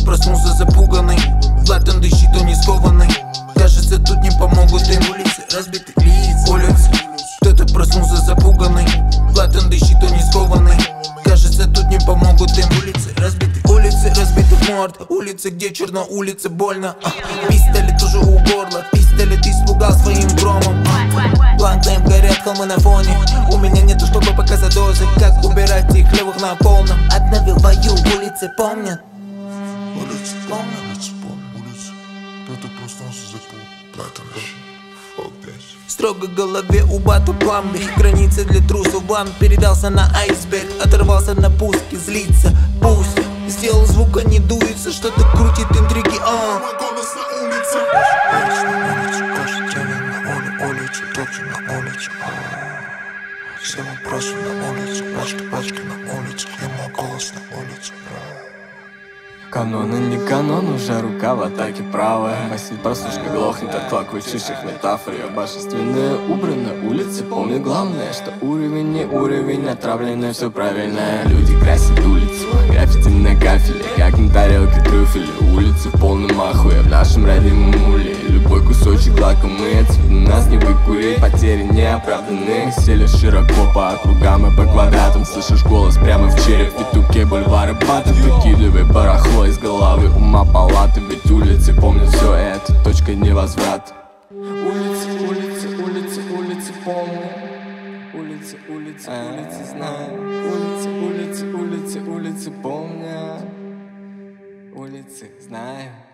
проснулся запуганный, Златан дышит, он не скованный. Кажется, тут не помогут им улицы, разбитых лиц. Улицы, кто-то проснулся запуганный, Златан дышит, он не скованный. Кажется, тут не помогут им улицы, разбитых морд. Улицы, где черно, улицы больно. Пистолет уже у горла, пистолет испугал своим громом. Бланк-нейм, горят холмы на фоне. У меня нету, чтобы показать дозы, как убирать их левых на полном. Обновил бою, улицы помнят. Улицы помнят, улицы. Кто-то проснулся запуганный. Строго в голове у бату план B. Границы для трусов, бланк передался на айсберг. Оторвался на пуске, злится, пусть. Сделал звук, а не дуется, что-то крутит интриги. Мой голос на улице. Топчи на улице. Все вопросы на улице, пачки на улице. И мой голос на улице. Канон и не канон, уже рука в атаке правая. Мысль прослушка глохнет от клокочущих метафор. Я божественная убрана, улицы помнят главное, что уровень не уровень, отравленное все правильное. Люди красят улицу, граффити на кафеле, как на тарелке трюфеля. Улицы в полном ахуе, в нашем родимом уле. Любой кусочек лакомый, отсюда нас не выкурить. Потери неоправданные, сели широко по округам и по квадратам. Слышишь голос прямо в череп, в петуке бульвары баты. Выкидывай барахло из головы ума палаты. Ведь улицы помнят все это, точка невозврата. Улицы, улицы, улицы, улицы помнят. Улицы, улицы, улицы знают. Улицы, улицы, улицы, улицы помнят. Улицы знают.